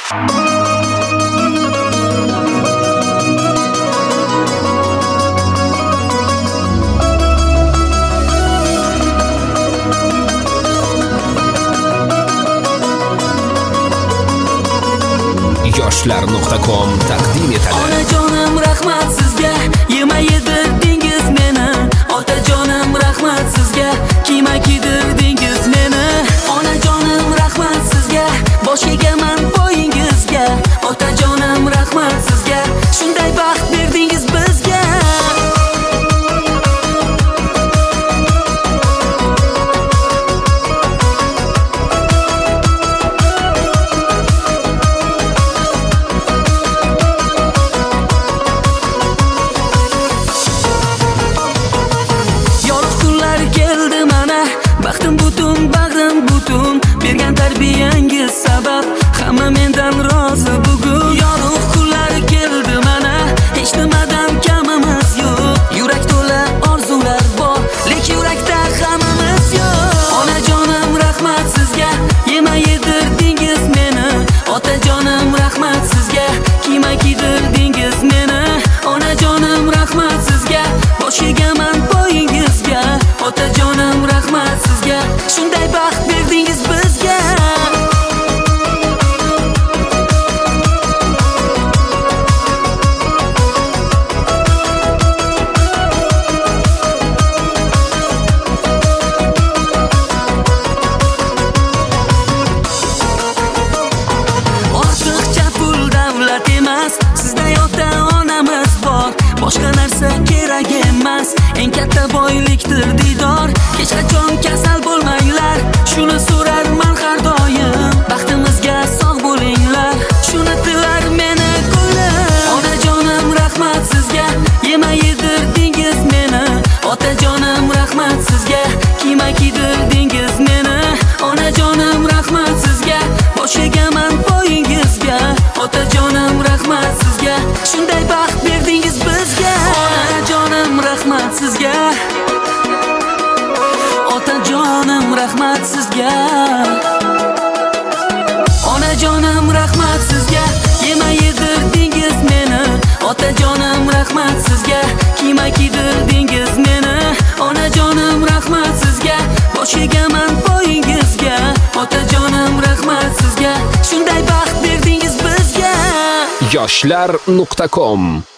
Yoshlar.com taqdim etadi. Onajonim rahmat sizga, yema yedirdingiz meni. Otajonim rahmat sizga, kiyma kiydirdingiz meni. Onajonim rahmat sizga, bosh egaman bo'yingizga. Otajonim rahmat sizga, shunday baxt berdingiz bizga. Baxtim butun, bag'rim butun, bergan tarbiyangiz sabab hamma mendan rozi bugun. Yorug' kunlar keldi mana, hech nimadan kamimiz yo'q. Yurak to'la orzular bor, lekin yurakda g'amimiz yo'q. Onajonim rahmat sizga, yema yedirdingiz meni. Otajonim rahmat sizga, kiyma kiydirdingiz meni. Onajonim rahmat sizga, bosh egaman bo'yingizga. Otajonim rahmat sizga, shunday baxt berdingiz bizga. Ortiqcha pul davlat emas, sizda ota onamiz bor. Boshqa narsa kerak emas, eng katta boylikdir didor. Hech qachon kasal bo'lmanglar, shuni so'rarman har doim. Baxtimizga sog' bo'linglar, shuni tilar meni ko'nglim. Onajonim rahmat sizga, yema yedirdingiz meni. Otajonim rahmat sizga, kiyma kiydirdingiz meni. Onajonim rahmat sizga, bosh egaman bo'yingizga. Otajonim rahmat sizga, shunday baxt berdingiz bizga. Onajonim rahmat sizga, otajonim rahmat sizga. Onajonim rahmat sizga, yema yedirdingiz meni. Otajonim rahmat sizga, kiyma kiydirdingiz meni. Onajonim rahmat sizga, bosh egaman bo'yingizga. Otajonim rahmat sizga, shunday baxt berdingiz bizga. Yoshlar.com